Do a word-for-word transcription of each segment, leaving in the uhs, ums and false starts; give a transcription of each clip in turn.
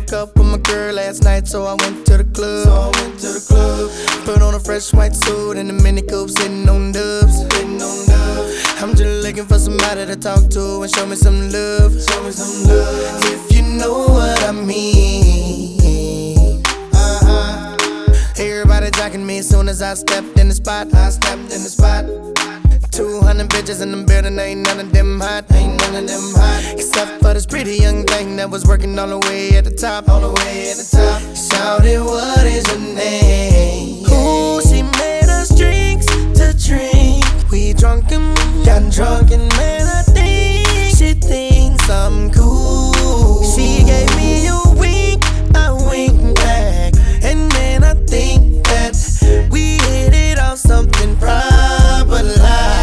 Broke up with my girl last night, so I went to the club. So I went to the club. Put on a fresh white suit and a mini coupe, sitting on dubs. Sitting on dubs. I'm just looking for somebody to talk to and show me some love. Show me some love. If you know what I mean. Uh-huh. Everybody jocking me as soon as I stepped in the spot. I stepped in the spot. Two hundred bitches in the building, ain't none of them hot, ain't none of them hot. Except for this pretty young thing that was working all the way at the top, all the way at the top. Shouted, what is your name? Ooh, she made us drinks to drink. We drunk and got drunk, and man, I think she thinks I'm cool. She gave me a wink, I winked back, and then I think that we hit it off something proper like.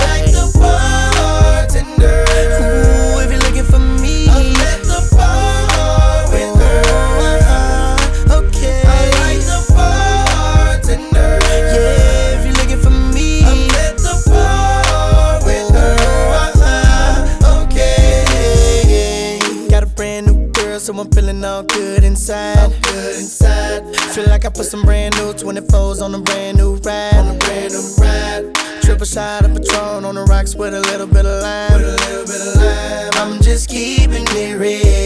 So I'm feeling all good inside. All good inside. Feel like I put some brand new twenty-fours on a brand new ride. On a brand new ride. Triple shot of Patron on the rocks with a little bit of lime. With a little bit of lime. I'm just keeping it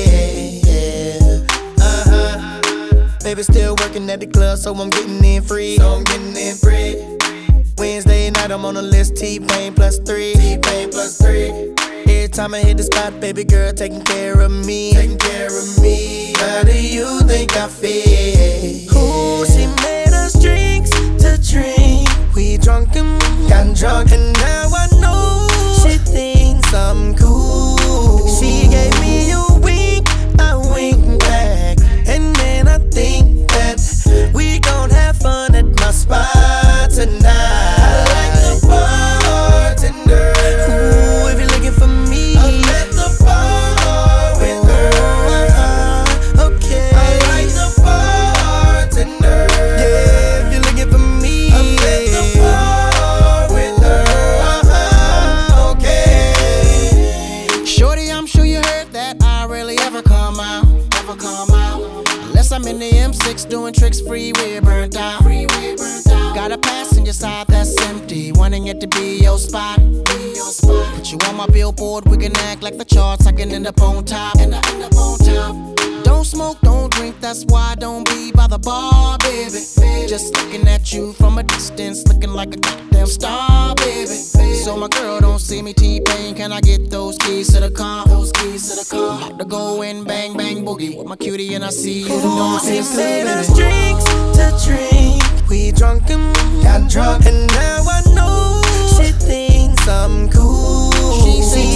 real. Uh huh. Baby still working at the club, so I'm getting in free. So I'm getting in free. Wednesday night I'm on the list. T-Pain plus three. T-Pain plus three. Every time I hit the spot, baby girl taking care of me. Taking care of me. How do you think I feel? Ooh, she made us drinks to drink. We drunk and got drunk, and now I know she thinks I'm cool. She gave me a wink, I winked back, and then I think that we gon' have fun at my spot tonight. I like the bartender. Ooh, if you're looking for me, I'm at the bar with her. Uh, okay. I like the bartender. Yeah, if you're looking for me, I'm at the bar with her. Uh, okay. Shorty, I'm sure you heard that I rarely ever come out. Ever come out. Unless I'm in the M six doing tricks, freeway burnt out. Freeway burnt out. Got a passenger side that's empty, wanting it to be your spot. Be your spot. Put you on my billboard, we can act like the charts. I can end up on top. And I end up on top. Don't smoke, don't drink, that's why I don't be by the bar, baby. Just looking at you from a distance, looking like a goddamn star, baby. So my girl don't see me T-Pain, can I get those keys to the car? Those keys to the car. I'm about to go and bang, bang, boogie with my cutie, and I see you. Ooh, she made us drinks to drink. We drunk and got drunk, and now I know she thinks I'm cool. She